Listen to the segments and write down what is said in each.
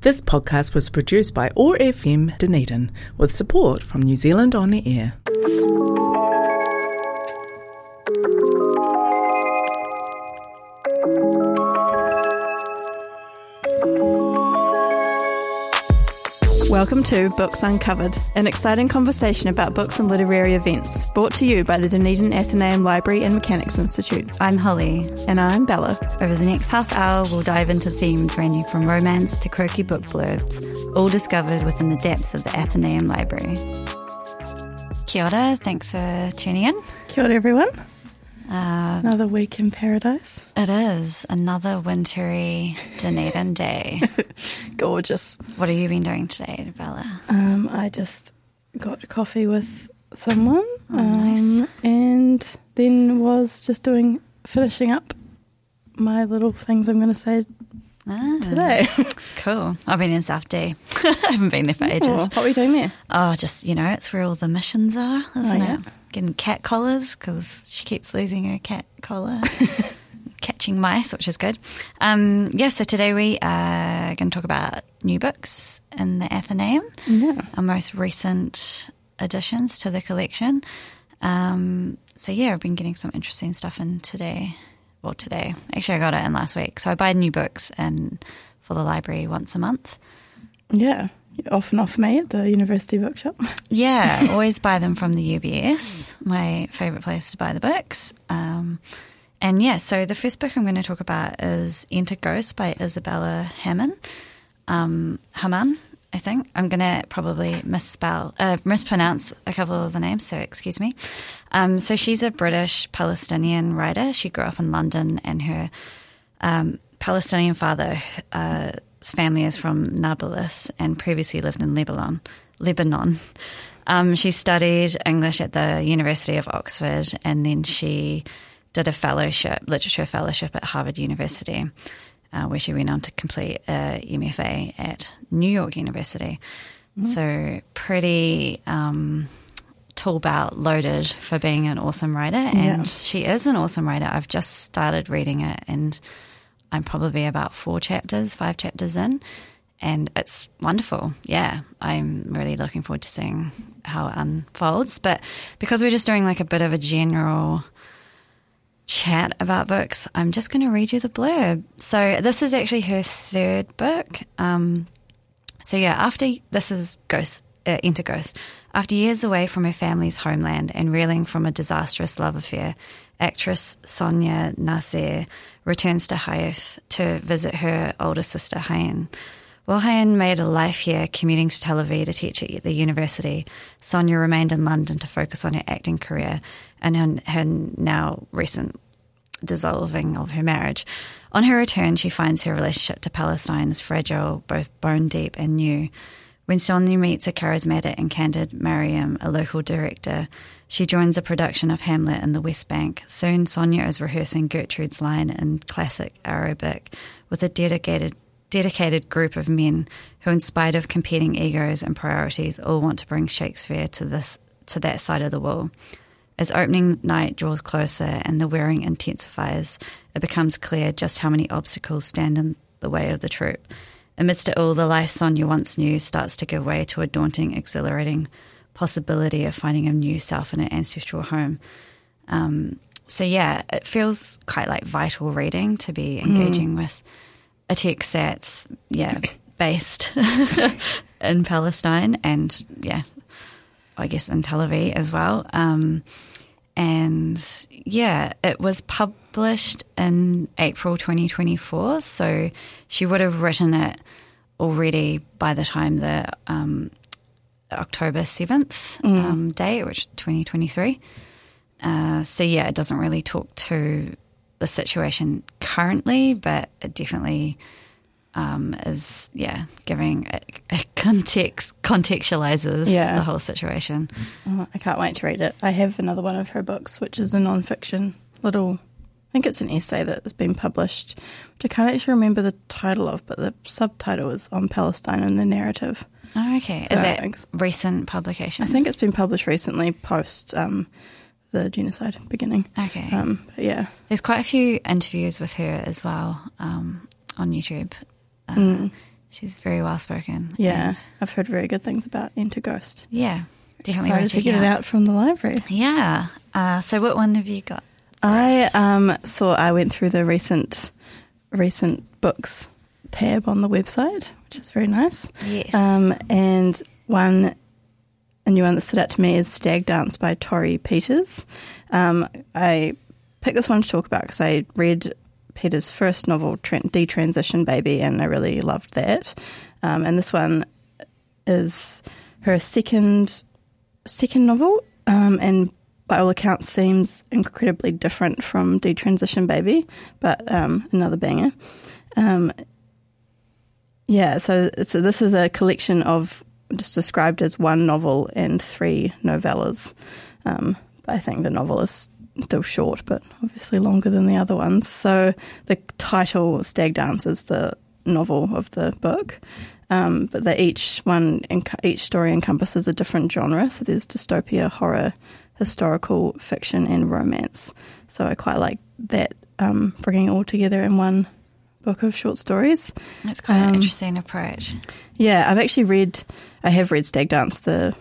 This podcast was produced by OAR FM Dunedin with support from New Zealand On Air. Welcome to Books Uncovered, an exciting conversation about books and literary events, brought to you by the Dunedin Athenaeum Library and Mechanics Institute. I'm Holly. And I'm Bella. Over the next half hour, we'll dive into themes ranging from romance to quirky book blurbs, all discovered within the depths of the Athenaeum Library. Kia ora, thanks for tuning in. Kia ora, everyone. Another week in paradise. It is another wintry Dunedin day. Gorgeous. What have you been doing today, Bella? I just got coffee with someone. Nice. And then was just finishing up my little things I'm going to say today. Cool. I've been in South D. I haven't been there for ages. What are you doing there? Oh, just, it's where all the missions are, isn't yeah. it? Getting cat collars because she keeps losing her cat collar. Catching mice, which is good. So today we are going to talk about new books in the Athenaeum. Yeah. Our most recent additions to the collection. I've been getting some interesting stuff in today. Well, today. Actually, I got it in last week. So I buy new books for the library once a month. Yeah. Off and off me at the University Bookshop. Yeah, always buy them from the UBS, my favourite place to buy the books. So the first book I'm going to talk about is Enter Ghost by Isabella Hamann, I think. I'm going to probably mispronounce a couple of the names, so excuse me. So she's a British Palestinian writer. She grew up in London, and her Palestinian father's family is from Nablus and previously lived in Lebanon. She studied English at the University of Oxford, and then she did a literature fellowship at Harvard University, where she went on to complete a MFA at New York University. Mm-hmm. So pretty tool belt loaded for being an awesome writer, and she is an awesome writer. I've just started reading it, and I'm probably about 5 chapters in, and it's wonderful. Yeah, I'm really looking forward to seeing how it unfolds. But because we're just doing like a bit of a general chat about books, I'm just going to read you the blurb. So this is actually her third book. This is Enter Ghost. After years away from her family's homeland and reeling from a disastrous love affair, actress Sonia Nasser returns to Haifa to visit her older sister Hayan. While Hayan made a life here commuting to Tel Aviv to teach at the university, Sonia remained in London to focus on her acting career and her now recent dissolving of her marriage. On her return, she finds her relationship to Palestine is fragile, both bone deep and new. When Sonia meets a charismatic and candid Mariam, a local director, she joins a production of Hamlet in the West Bank. Soon, Sonia is rehearsing Gertrude's line in classic Arabic with a dedicated group of men who, in spite of competing egos and priorities, all want to bring Shakespeare to that side of the wall. As opening night draws closer and the wearing intensifies, it becomes clear just how many obstacles stand in the way of the troupe. Amidst it all, the life Sonia once knew starts to give way to a daunting, exhilarating possibility of finding a new self in an ancestral home. It feels quite like vital reading to be engaging with a text that's, based in Palestine and, I guess in Tel Aviv as well. It was published in April 2024, so she would have written it already by the time the October 7th date, which is 2023. It doesn't really talk to the situation currently, but it definitely is giving it contextualizes the whole situation. Oh, I can't wait to read it. I have another one of her books, which is a non-fiction I think it's an essay that has been published, which I can't actually remember the title of, but the subtitle is On Palestine and the Narrative. Oh, okay. So is that recent publication? I think it's been published recently post the genocide beginning. Okay. There's quite a few interviews with her as well on YouTube. She's very well spoken. Yeah, I've heard very good things about Enter Ghost. Yeah, definitely. Excited to get it out from the library. Yeah. So what one have you got? I went through the recent books tab on the website, which is very nice. Yes. And a new one that stood out to me is Stag Dance by Tori Peters. I picked this one to talk about because I read Peters' first novel, Detransition Baby, and I really loved that. And this one is her second novel, and by all accounts seems incredibly different from Detransition Baby, but another banger. So this is a collection of, just described as one novel and 3 novellas. But I think the novel is still short, but obviously longer than the other ones. So the title, Stag Dance, is the novel of the book. But each story encompasses a different genre. So there's dystopia, horror, historical fiction, and romance. So I quite like that, bringing it all together in one book of short stories. That's quite an interesting approach. Yeah, I have read Stag Dance, the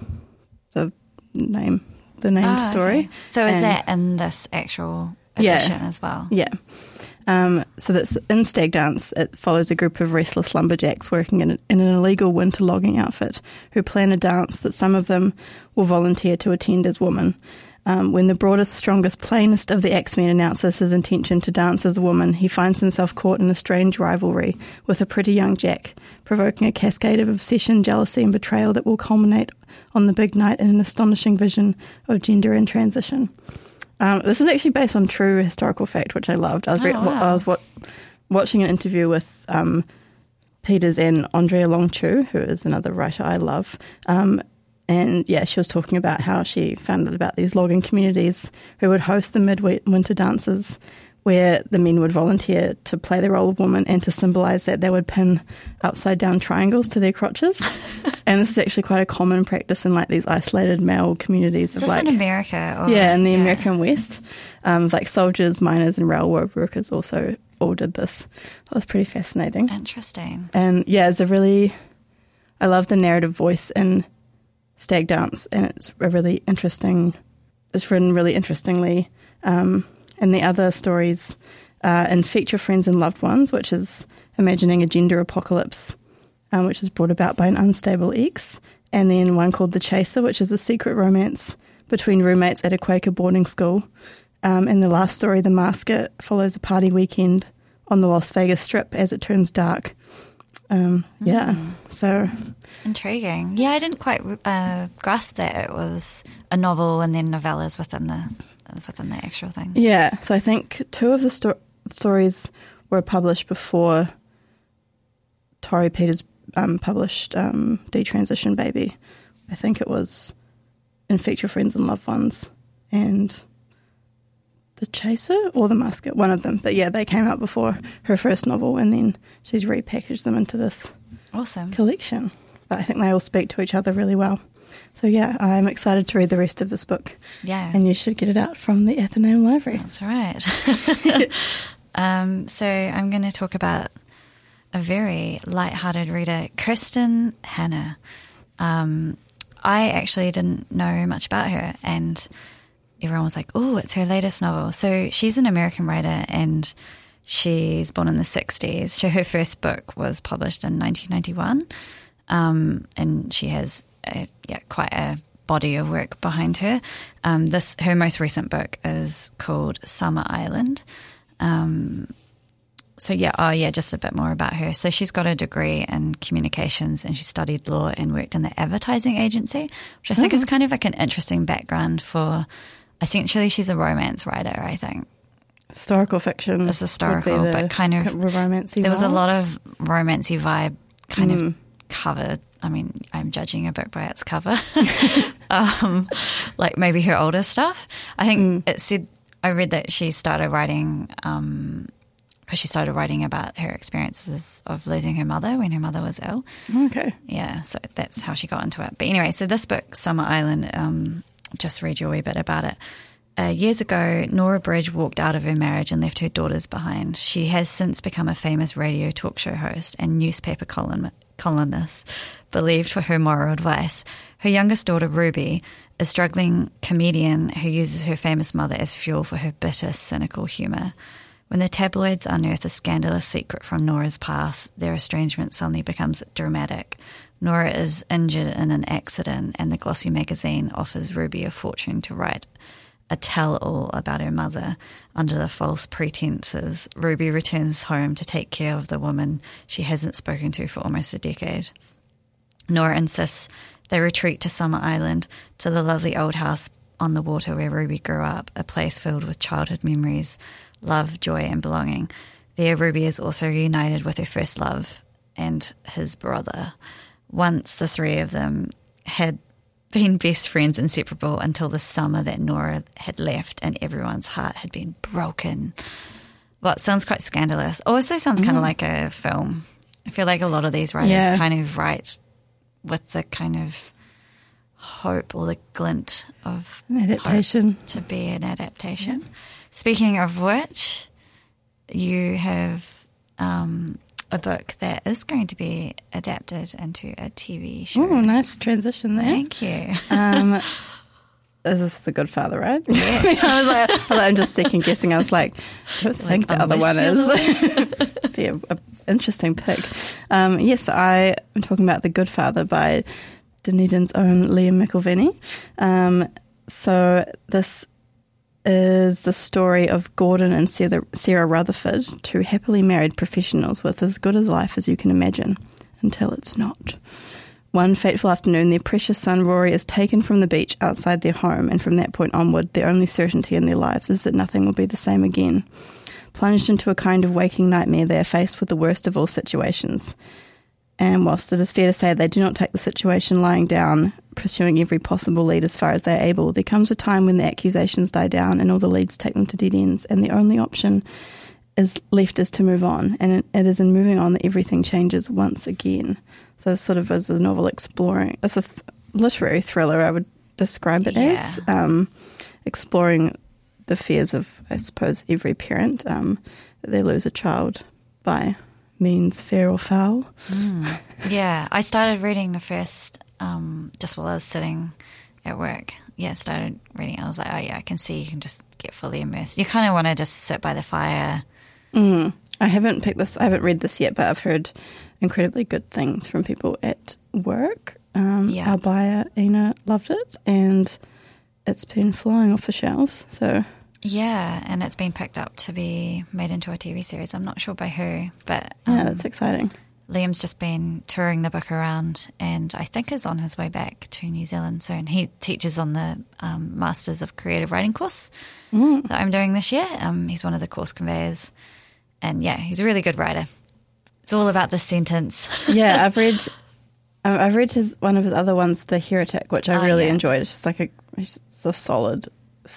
name story. Okay. So is that in this actual edition as well? Yeah. So that's in Stag Dance. It follows a group of restless lumberjacks working in an illegal winter logging outfit who plan a dance that some of them will volunteer to attend as women. When the broadest, strongest, plainest of the Axemen announces his intention to dance as a woman, he finds himself caught in a strange rivalry with a pretty young Jack, provoking a cascade of obsession, jealousy, and betrayal that will culminate on the big night in an astonishing vision of gender in transition. This is actually based on true historical fact, which I loved. I was watching an interview with Peters and Andrea Longchu, who is another writer I love. And yeah, she was talking about how she found out about these logging communities who would host the midwinter dances where the men would volunteer to play the role of woman, and to symbolise that they would pin upside-down triangles to their crotches. And this is actually quite a common practice in like these isolated male communities. Is this in America? Or, in the American West. Like soldiers, miners and railroad workers also all did this. That was pretty fascinating. Interesting. And yeah, I love the narrative voice in Stag Dance, and it's written really interestingly. And the other stories in Feature Friends and Loved Ones, which is imagining a gender apocalypse, which is brought about by an unstable ex, and then one called The Chaser, which is a secret romance between roommates at a Quaker boarding school. And the last story, The Masker, follows a party weekend on the Las Vegas Strip as it turns dark. So intriguing. Yeah, I didn't quite grasp that it was a novel and then novellas within the actual thing. Yeah, so I think 2 of the stories were published before Tori Peters published Detransition Baby. I think it was in Feature Friends and Loved Ones and The Chaser or The Masker, one of them. But yeah, they came out before her first novel, and then she's repackaged them into this awesome collection. But I think they all speak to each other really well. So yeah, I'm excited to read the rest of this book. Yeah. And you should get it out from the Athenaeum Library. That's right. So I'm going to talk about a very light-hearted reader, Kirsten Hanna. I actually didn't know much about her, and everyone was like, oh, it's her latest novel. So she's an American writer, and she's born in the 60s. So her first book was published in 1991, and she has quite a body of work behind her. Her most recent book is called Summer Island. Just a bit more about her. So she's got a degree in communications, and she studied law and worked in the advertising agency, which I think is kind of like an interesting background for, essentially she's a romance writer, I think. Historical fiction. It's historical, but kind of romancy. There was a lot of romancy vibe kind of covered. I mean, I'm judging a book by its cover. Like maybe her older stuff. I think it said, I read that she started writing because she started writing about her experiences of losing her mother when her mother was ill. Okay. Yeah, so that's how she got into it. But anyway, so this book, Summer Island, just read you a wee bit about it. Years ago, Nora Bridge walked out of her marriage and left her daughters behind. She has since become a famous radio talk show host and newspaper colonists, believed for her moral advice. Her youngest daughter, Ruby, a struggling comedian who uses her famous mother as fuel for her bitter, cynical humour. When the tabloids unearth a scandalous secret from Nora's past, their estrangement suddenly becomes dramatic. Nora is injured in an accident, and the glossy magazine offers Ruby a fortune to write a tell-all about her mother. Under the false pretences, Ruby returns home to take care of the woman she hasn't spoken to for almost a decade. Nora insists they retreat to Summer Island, to the lovely old house on the water where Ruby grew up, a place filled with childhood memories, love, joy and belonging. There, Ruby is also reunited with her first love and his brother. Once the three of them had been best friends, inseparable, until the summer that Nora had left and everyone's heart had been broken. Well, it sounds quite scandalous. Also sounds kind of like a film. I feel like a lot of these writers kind of write with the kind of hope or the glint of adaptation hope to be an adaptation. Yeah. Speaking of which, you have a book that is going to be adapted into a TV show. Oh, nice transition there. Thank you. Is this The Good Father, right? Yes. I'm just second guessing. I was like, I don't think the other one is. Be an interesting pick. Yes, I am talking about The Good Father by Dunedin's own Liam McIlvanney. So this is the story of Gordon and Sarah Rutherford, two happily married professionals with as good a life as you can imagine, until it's not. One fateful afternoon, their precious son Rory is taken from the beach outside their home, and from that point onward, their only certainty in their lives is that nothing will be the same again. Plunged into a kind of waking nightmare, they are faced with the worst of all situations. And whilst it is fair to say they do not take the situation lying down, pursuing every possible lead as far as they are able, there comes a time when the accusations die down and all the leads take them to dead ends, and the only option is to move on. And it is in moving on that everything changes once again. So this sort of is a novel exploring, it's a literary thriller, I would describe it as, exploring the fears of, I suppose, every parent, that they lose a child by means fair or foul. Yeah, I started reading the first, just while I was sitting at work. Yeah, started reading. I was like, oh yeah, I can see you can just get fully immersed. You kind of want to just sit by the fire. I haven't read this yet, but I've heard incredibly good things from people at work. Our buyer, Ina, loved it, and it's been flying off the shelves. So yeah, and it's been picked up to be made into a TV series. I'm not sure by who, but yeah, that's exciting. Liam's just been touring the book around, and I think is on his way back to New Zealand soon. He teaches on the Masters of Creative Writing course that I'm doing this year. He's one of the course conveyors, and yeah, he's a really good writer. It's all about the sentence. Yeah, I've read one of his other ones, The Heretic, which I really enjoyed. It's just like it's a solid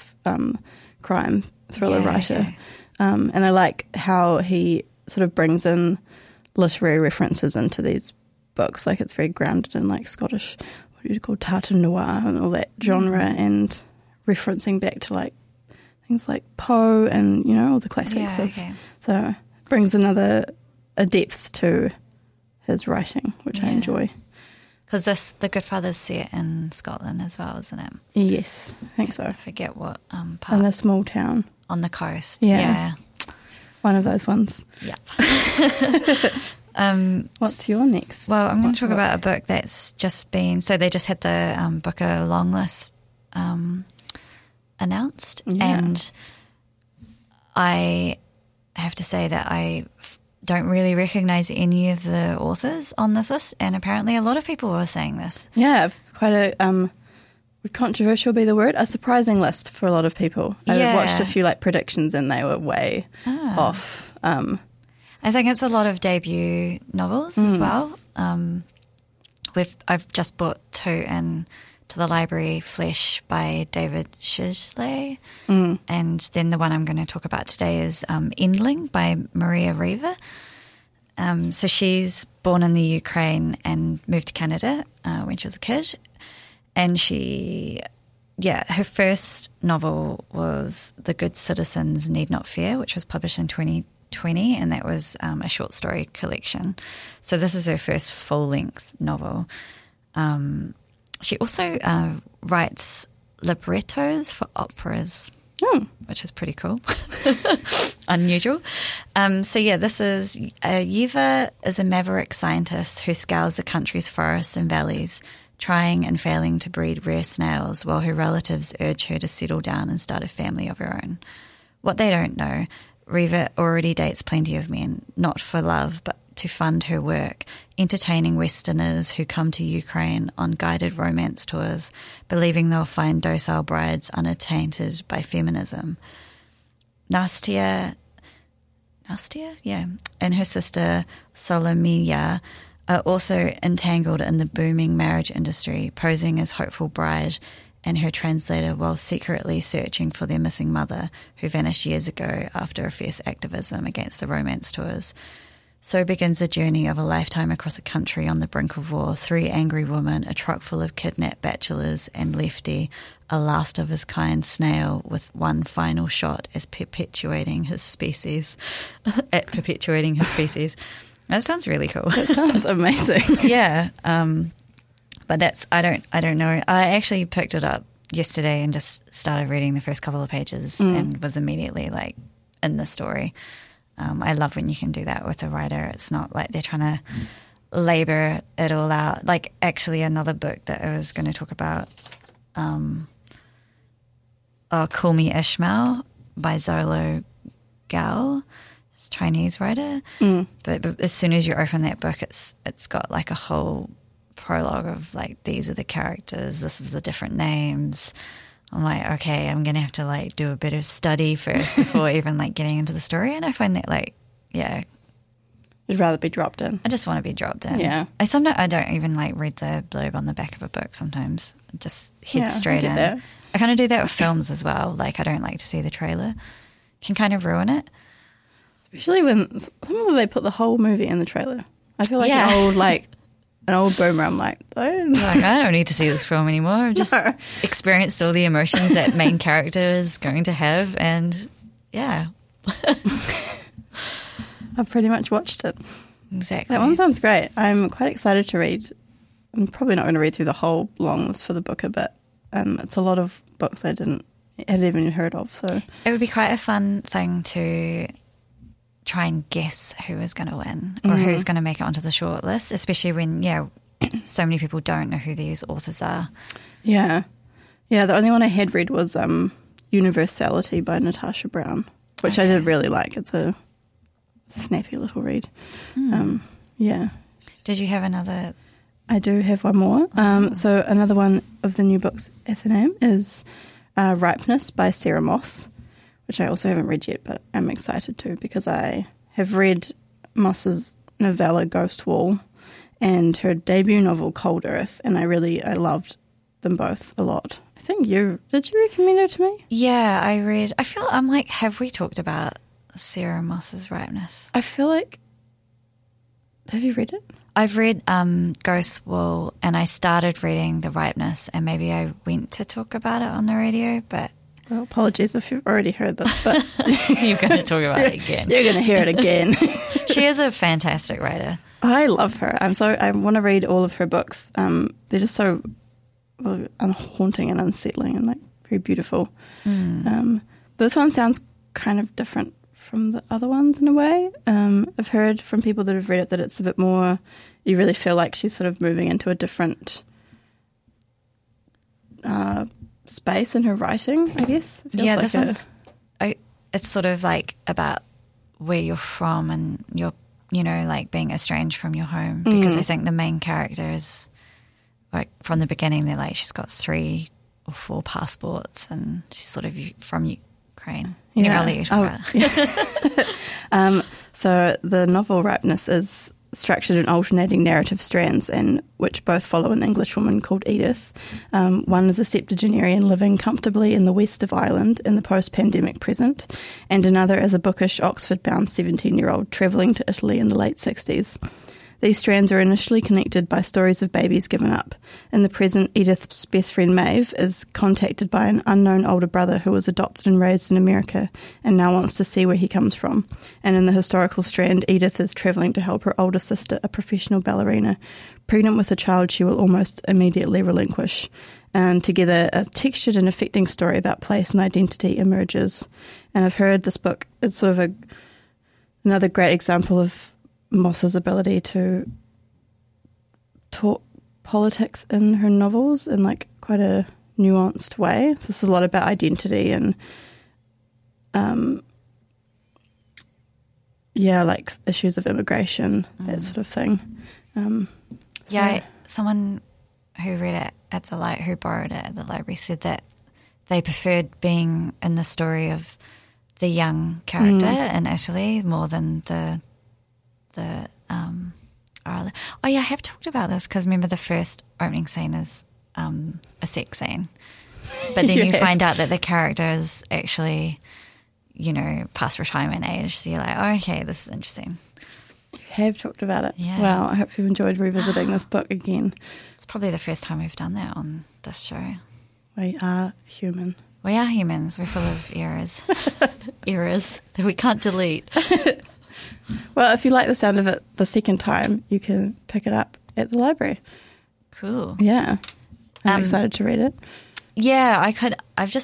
crime thriller writer. Okay. And I like how he sort of brings in literary references into these books. Like it's very grounded in like Scottish, what do you call, tartan noir and all that genre, and referencing back to like things like Poe and, you know, all the classics. So it brings a depth to his writing, which I enjoy. Because The Good Father's set in Scotland as well, isn't it? Yes, I think so. I forget what part. In a small town. On the coast, yeah. One of those ones. Yep. What's your next? Well, I'm going to talk about a book that's just been... So they just had the Booker long list announced. Yeah. And I have to say that I don't really recognise any of the authors on this list, and apparently a lot of people were saying this. Yeah, quite a... would controversial be the word? A surprising list for a lot of people. I watched a few like predictions and they were way off. I think it's a lot of debut novels as well. I've just bought two in to the library, Flesh by David Shisley, and then the one I'm going to talk about today is Endling by Maria Riva. So she's born in the Ukraine and moved to Canada when she was a kid. And her first novel was The Good Citizens Need Not Fear, which was published in 2020, and that was a short story collection. So this is her first full-length novel. She also writes librettos for operas, which is pretty cool. Unusual. This is Yiva is a maverick scientist who scours the country's forests and valleys, trying and failing to breed rare snails while her relatives urge her to settle down and start a family of her own. What they don't know, Riva already dates plenty of men, not for love, but to fund her work, entertaining Westerners who come to Ukraine on guided romance tours, believing they'll find docile brides unattainted by feminism. Nastia, and her sister Solomia are also entangled in the booming marriage industry, posing as hopeful bride and her translator while secretly searching for their missing mother, who vanished years ago after a fierce activism against the romance tours. So begins a journey of a lifetime across a country on the brink of war, 3 angry women, a truck full of kidnapped bachelors, and Lefty, a last of his kind snail with one final shot as perpetuating his species. That sounds really cool. That sounds amazing. Yeah. But that's, I don't know. I actually picked it up yesterday and just started reading the first couple of pages and was immediately like in the story. I love when you can do that with a writer. It's not like they're trying to labor it all out. Like actually another book that I was going to talk about, Call Me Ishmael by Zolo Gao, Chinese writer. But as soon as you open that book, it's got like a whole prologue of like, these are the characters, this is the different names. I'm like, okay, I'm going to have to like do a bit of study first before even like getting into the story. And I find that like, yeah. You'd rather be dropped in. I just want to be dropped in. Yeah. I don't even like read the blurb on the back of a book sometimes. I just head straight in. That. I kind of do that with films as well. Like I don't like to see the trailer. Can kind of ruin it. Especially when sometimes they put the whole movie in the trailer. I feel like an old boomer. I'm like, I don't need to see this film anymore. I've just experienced all the emotions that main character is going to have, and yeah. I've pretty much watched it. Exactly. That one sounds great. I'm quite excited to read. I'm probably not going to read through the whole long list for the book a bit. It's a lot of books I hadn't even heard of. So it would be quite a fun thing to try and guess who is going to win or who's going to make it onto the short list, especially when, so many people don't know who these authors are. Yeah. Yeah, the only one I had read was Universality by Natasha Brown, which I did really like. It's a snappy little read. Yeah. Did you have another? I do have one more. So another one of the new books at the name is Ripeness by Sarah Moss, which I also haven't read yet, but I'm excited to because I have read Moss's novella Ghost Wall and her debut novel Cold Earth, and I loved them both a lot. I think did you recommend it to me? Yeah, I'm like, have we talked about Sarah Moss's Ripeness? I feel like, have you read it? I've read Ghost Wall, and I started reading The Ripeness, and maybe I went to talk about it on the radio, but... Well, apologies if you've already heard this, but... You're going to talk about it again. You're going to hear it again. She is a fantastic writer. I love her. I want to read all of her books. They're just so haunting and unsettling and like very beautiful. This one sounds kind of different from the other ones in a way. I've heard from people that have read it that it's a bit more, you really feel like she's sort of moving into a different space in her writing, I guess. Yeah, like this one's, it's sort of like about where you're from and you're, like being estranged from your home, because I think the main character is like from the beginning, they're like, she's got 3 or 4 passports and she's sort of from Ukraine. Yeah. I'll let you talk about it. So the novel Ripeness is structured in alternating narrative strands, and which both follow an Englishwoman called Edith. One is a septuagenarian living comfortably in the west of Ireland in the post-pandemic present, and another is a bookish Oxford-bound 17-year-old travelling to Italy in the late 60s. These strands are initially connected by stories of babies given up. In the present, Edith's best friend Maeve is contacted by an unknown older brother who was adopted and raised in America and now wants to see where he comes from. And in the historical strand, Edith is travelling to help her older sister, a professional ballerina, pregnant with a child she will almost immediately relinquish. And together, a textured and affecting story about place and identity emerges. And I've heard this book, it's sort of another great example of Moss's ability to talk politics in her novels in like quite a nuanced way. So this is a lot about identity and like issues of immigration, that sort of thing. Someone who read it at who borrowed it at the library said that they preferred being in the story of the young character in Italy more than the I have talked about this because remember the first opening scene is a sex scene, but then you find out that the character is actually, past retirement age. So you're like, oh, okay, this is interesting. You have talked about it. Yeah. Wow, I hope you've enjoyed revisiting this book again. It's probably the first time we've done that on this show. We are human. We are humans. We're full of errors. Errors that we can't delete. Well, if you like the sound of it the second time, you can pick it up at the library. Cool. Yeah. I'm excited to read it. Yeah, I could.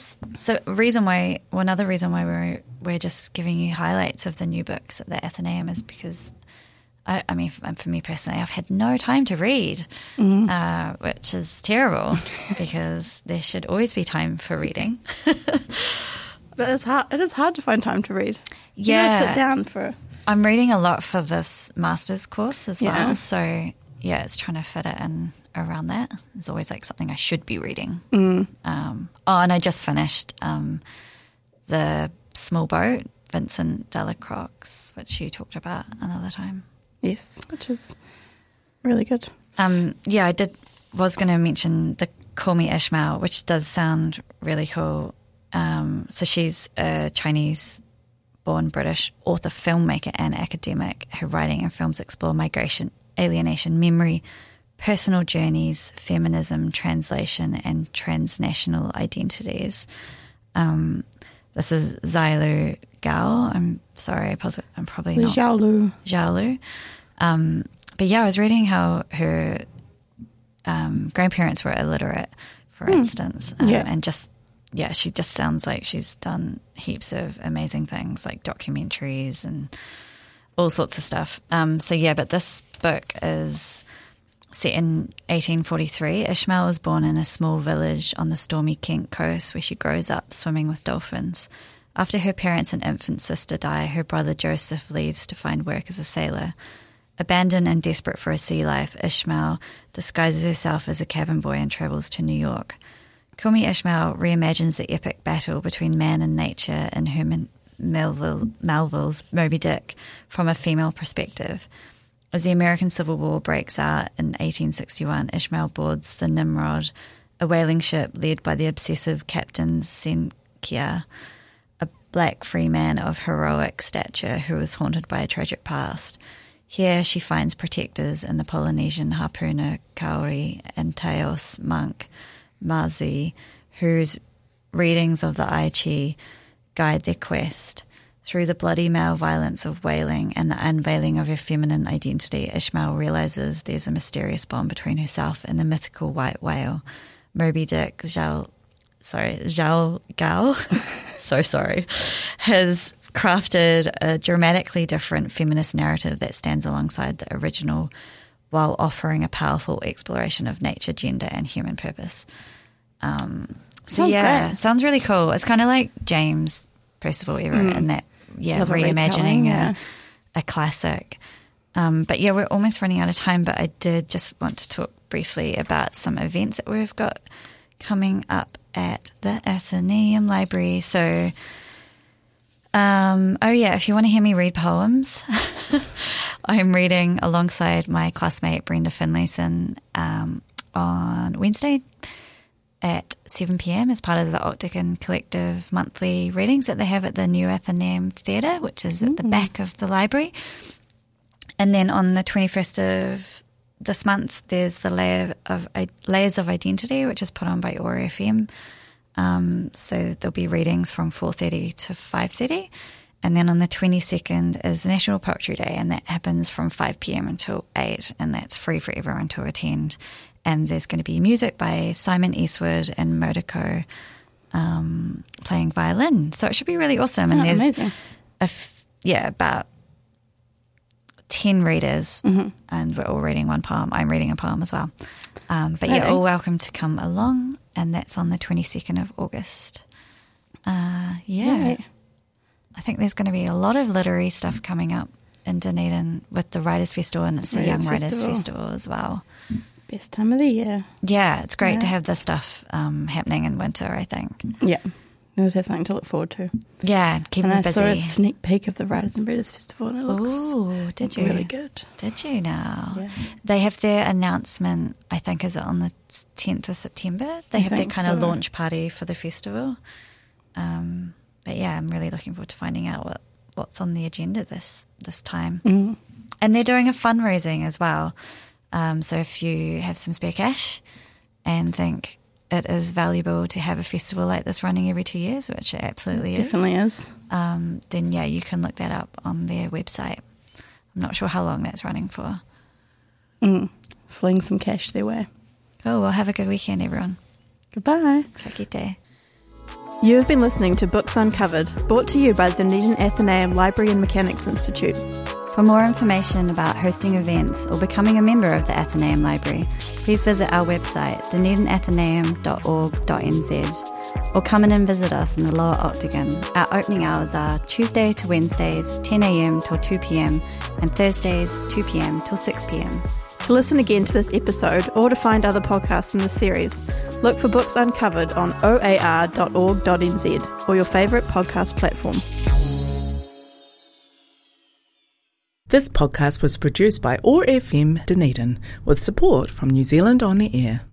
Another reason why we're just giving you highlights of the new books at the Athenaeum is because, for me personally, I've had no time to read, which is terrible because there should always be time for reading. But it is hard to find time to read. Yeah. You gotta sit down for... I'm reading a lot for this master's course as well, so yeah, it's trying to fit it in around that. It's always like something I should be reading. And I just finished The Small Boat, Vincent Delacroix, which you talked about another time. Yes, which is really good. I was going to mention the Call Me Ishmael, which does sound really cool. So she's a Chinese-born British author, filmmaker and academic. Her writing and films explore migration, alienation, memory, personal journeys, feminism, translation, and transnational identities. This is Xiaolu Gao. I'm sorry, I'm probably not. Xiaolu. But yeah, I was reading how her grandparents were illiterate, for instance, and she just sounds like she's done heaps of amazing things like documentaries and all sorts of stuff. But this book is set in 1843. Ishmael was born in a small village on the stormy Kent coast where she grows up swimming with dolphins. After her parents and infant sister die, her brother Joseph leaves to find work as a sailor. Abandoned and desperate for a sea life, Ishmael disguises herself as a cabin boy and travels to New York. Call Me Ishmael reimagines the epic battle between man and nature in Herman Melville's Moby Dick from a female perspective. As the American Civil War breaks out in 1861, Ishmael boards the Nimrod, a whaling ship led by the obsessive Captain Senkia, a black free man of heroic stature who is haunted by a tragic past. Here she finds protectors in the Polynesian harpooner Kaori and Taos monk Mazi, whose readings of the I Ching guide their quest. Through the bloody male violence of whaling and the unveiling of her feminine identity, Ishmael realizes there's a mysterious bond between herself and the mythical white whale. Moby Dick, Zhao Gao, has crafted a dramatically different feminist narrative that stands alongside the original while offering a powerful exploration of nature, gender, and human purpose. Sounds great. Sounds really cool. It's kind of like James Percival era in that, reimagining a classic. But yeah, we're almost running out of time, but I did just want to talk briefly about some events that we've got coming up at the Athenaeum Library. So, if you want to hear me read poems, I'm reading alongside my classmate Brenda Finlayson on Wednesday at 7 p.m. as part of the Octagon Collective monthly readings that they have at the New Athenaeum Theatre, which is at the back of the library. And then on the 21st of this month, there's the Layers of Identity, which is put on by OAR FM. So there'll be readings from 4:30 to 5:30. And then on the 22nd is National Poetry Day, and that happens from 5 p.m. until 8, and that's free for everyone to attend. And there's going to be music by Simon Eastwood and Modiko playing violin. So it should be really awesome. And there's amazing. About 10 readers, and we're all reading one poem. I'm reading a poem as well. But you're all welcome to come along, and that's on the 22nd of August. Right. I think there's going to be a lot of literary stuff coming up in Dunedin with the Writers' Festival, and it's the Young Writers Festival as well. Best time of the year. Yeah, it's great to have this stuff happening in winter, I think. Yeah. We'll have something to look forward to. Yeah, keep them busy. I saw a sneak peek of the Writers and Readers Festival, and it looks really good. Did you now? Yeah. They have their announcement, I think, is it on the 10th of September? They have their kind of launch party for the festival. But yeah, I'm really looking forward to finding out what's on the agenda this time. And they're doing a fundraising as well. So if you have some spare cash and think it is valuable to have a festival like this running every 2 years, which it absolutely Definitely is. Then yeah, you can look that up on their website. I'm not sure how long that's running for. Fling some cash their way. Cool, well, have a good weekend, everyone. Goodbye. Ka kite. You have been listening to Books Uncovered, brought to you by the Dunedin Athenaeum Library and Mechanics Institute. For more information about hosting events or becoming a member of the Athenaeum Library, please visit our website, dunedinathenaeum.org.nz, or come in and visit us in the Lower Octagon. Our opening hours are Tuesday to Wednesdays, 10 a.m. till 2 p.m, and Thursdays, 2 p.m. till 6 p.m. To listen again to this episode or to find other podcasts in the series, look for Books Uncovered on oar.org.nz or your favourite podcast platform. This podcast was produced by OAR FM Dunedin with support from New Zealand On the Air.